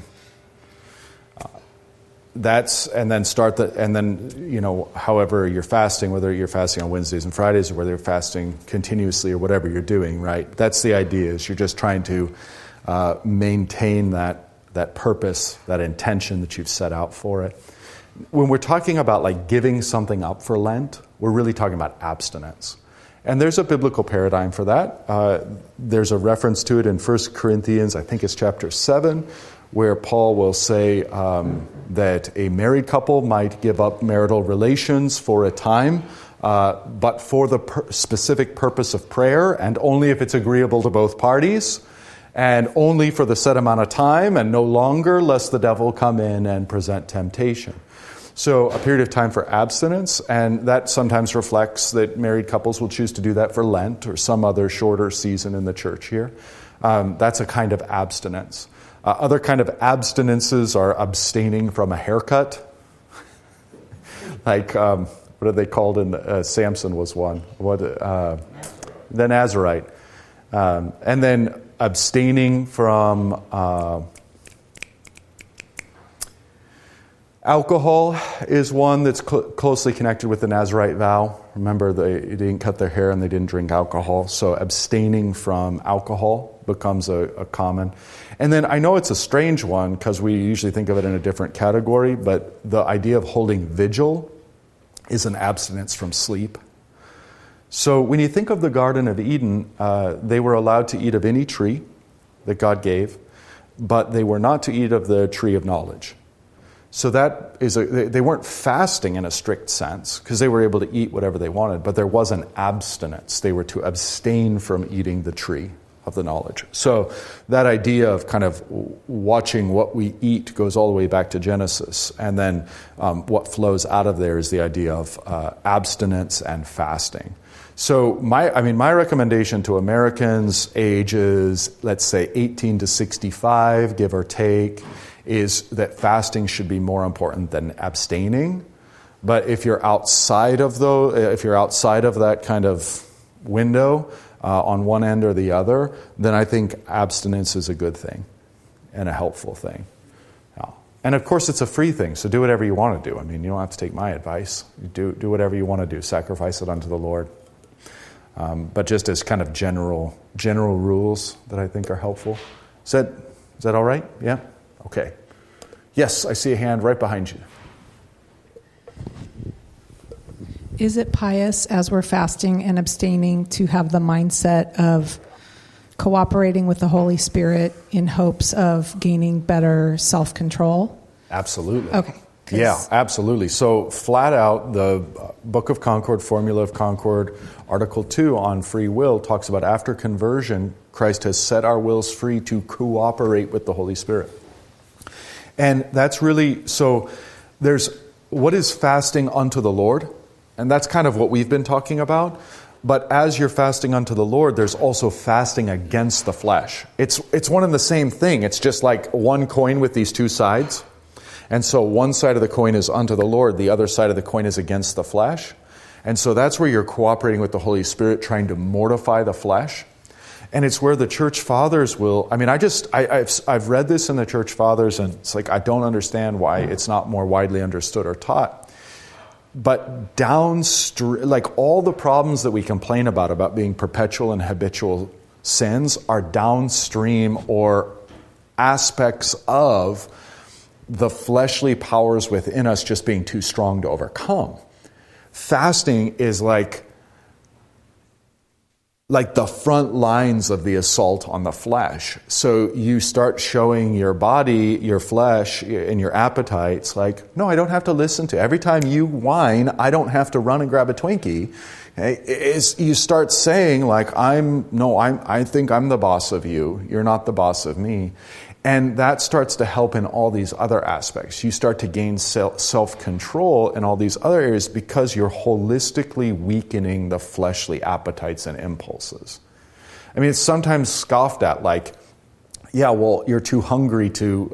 However you're fasting, whether you're fasting on Wednesdays and Fridays or whether you're fasting continuously or whatever you're doing, right? That's the idea, is you're just trying to maintain that purpose, that intention that you've set out for it. When we're talking about like giving something up for Lent, we're really talking about abstinence. And there's a biblical paradigm for that. There's a reference to it in 1 Corinthians, I think it's chapter 7, where Paul will say that a married couple might give up marital relations for a time, but for the specific purpose of prayer, and only if it's agreeable to both parties, and only for the set amount of time, and no longer, lest the devil come in and present temptation. So a period of time for abstinence, and that sometimes reflects that married couples will choose to do that for Lent or some other shorter season in the church here. That's a kind of abstinence. Other kind of abstinences are abstaining from a haircut. Like, what are they called? Samson was one. The Nazarite. And then abstaining from alcohol is one that's closely connected with the Nazarite vow. Remember, they didn't cut their hair and they didn't drink alcohol. So abstaining from alcohol becomes a common. And then I know it's a strange one because we usually think of it in a different category, but the idea of holding vigil is an abstinence from sleep. So when you think of the Garden of Eden, they were allowed to eat of any tree that God gave, but they were not to eat of the tree of knowledge. So that is they weren't fasting in a strict sense because they were able to eat whatever they wanted, but there was an abstinence. They were to abstain from eating the tree of the knowledge. So that idea of kind of watching what we eat goes all the way back to Genesis. And then what flows out of there is the idea of abstinence and fasting. So my recommendation to Americans ages, let's say 18 to 65, give or take, is that fasting should be more important than abstaining. But if you're outside of that kind of window, on one end or the other, then I think abstinence is a good thing and a helpful thing. And of course, it's a free thing, so do whatever you want to do. I mean, you don't have to take my advice. You do whatever you want to do. Sacrifice it unto the Lord. But just as kind of general rules that I think are helpful. Is that all right? Yeah? Okay. Yes, I see a hand right behind you. Is it pious, as we're fasting and abstaining, to have the mindset of cooperating with the Holy Spirit in hopes of gaining better self-control? Absolutely. Okay. Yeah, absolutely. So flat out, the Book of Concord, Formula of Concord, Article 2 on free will talks about after conversion, Christ has set our wills free to cooperate with the Holy Spirit. And that's really, so there's, what is fasting unto the Lord? And that's kind of what we've been talking about. But as you're fasting unto the Lord, there's also fasting against the flesh. It's one and the same thing. It's just like one coin with these two sides. And so one side of the coin is unto the Lord, the other side of the coin is against the flesh. And so that's where you're cooperating with the Holy Spirit, trying to mortify the flesh. And it's where the church fathers will, I mean, I've read this in the church fathers, and it's like, I don't understand why it's not more widely understood or taught. But downstream, like all the problems that we complain about being perpetual and habitual sins are downstream or aspects of the fleshly powers within us just being too strong to overcome. Fasting is like the front lines of the assault on the flesh. So you start showing your body, your flesh, and your appetites like, no, I don't have to listen to. Every time you whine, I don't have to run and grab a Twinkie. You start saying like, I think I'm the boss of you. You're not the boss of me. And that starts to help in all these other aspects. You start to gain self-control in all these other areas because you're holistically weakening the fleshly appetites and impulses. I mean, it's sometimes scoffed at like, yeah, well, you're too hungry to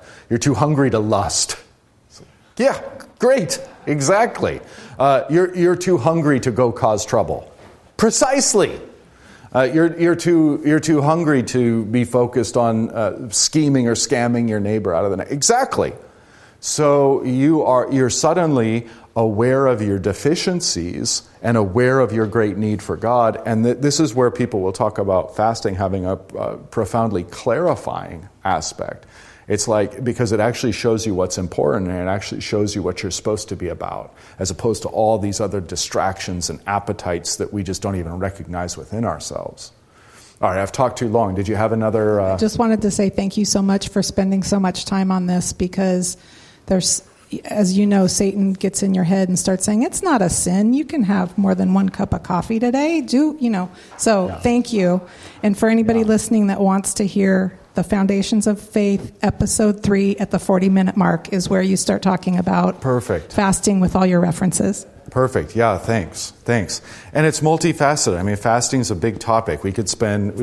lust. Yeah, great, exactly. You're too hungry to go cause trouble. Precisely. You're too hungry to be focused on scheming or scamming your neighbor out of the night. Exactly. So you're suddenly aware of your deficiencies and aware of your great need for God. And this is where people will talk about fasting having a profoundly clarifying aspect. It's like, because it actually shows you what's important and it actually shows you what you're supposed to be about, as opposed to all these other distractions and appetites that we just don't even recognize within ourselves. All right, I've talked too long. Did you have another? Just wanted to say thank you so much for spending so much time on this, because there's, as you know, Satan gets in your head and starts saying, it's not a sin. You can have more than one cup of coffee today. Thank you. And for anybody listening that wants to hear the Foundations of Faith, episode 3 at the 40-minute mark is where you start talking about fasting with all your references. Perfect. Yeah, thanks. And it's multifaceted. I mean, fasting is a big topic. We could spend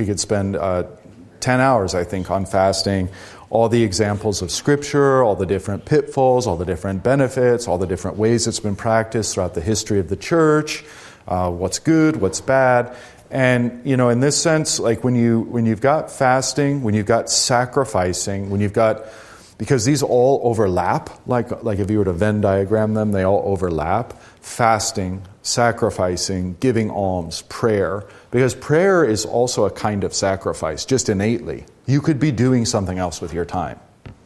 10 hours, I think, on fasting. All the examples of Scripture, all the different pitfalls, all the different benefits, all the different ways it's been practiced throughout the history of the church, what's good, what's bad. And, in this sense, like when you've got fasting, when you've got sacrificing, because these all overlap, like if you were to Venn diagram them, they all overlap. Fasting, sacrificing, giving alms, prayer. Because prayer is also a kind of sacrifice, just innately. You could be doing something else with your time.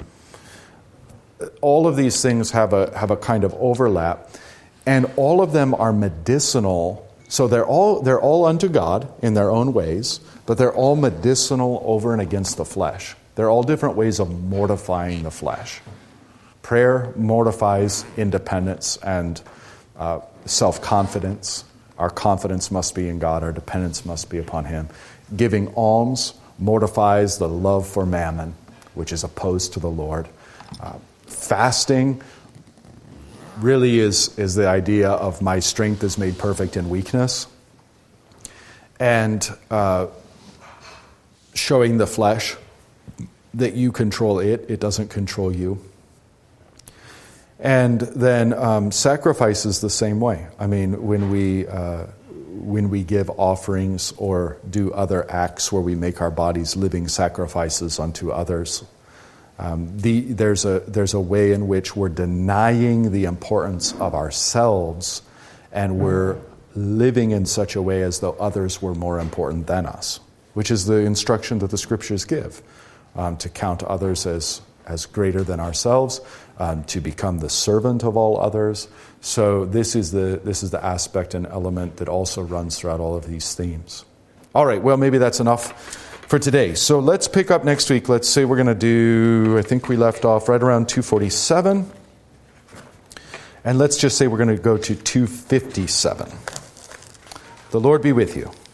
All of these things have a kind of overlap, and all of them are medicinal. So they're all unto God in their own ways, but they're all medicinal over and against the flesh. They're all different ways of mortifying the flesh. Prayer mortifies independence and self-confidence. Our confidence must be in God. Our dependence must be upon Him. Giving alms mortifies the love for mammon, which is opposed to the Lord. Fasting really is the idea of my strength is made perfect in weakness. And showing the flesh that you control it doesn't control you. And then sacrifice is the same way. I mean, when we give offerings or do other acts where we make our bodies living sacrifices unto others, There's a way in which we're denying the importance of ourselves, and we're living in such a way as though others were more important than us, which is the instruction that the Scriptures give, to count others as greater than ourselves, to become the servant of all others. So this is the aspect and element that also runs throughout all of these themes. All right, well, maybe that's enough for today. So let's pick up next week. Let's say we're going to do, I think we left off right around 247. And let's just say we're going to go to 257. The Lord be with you.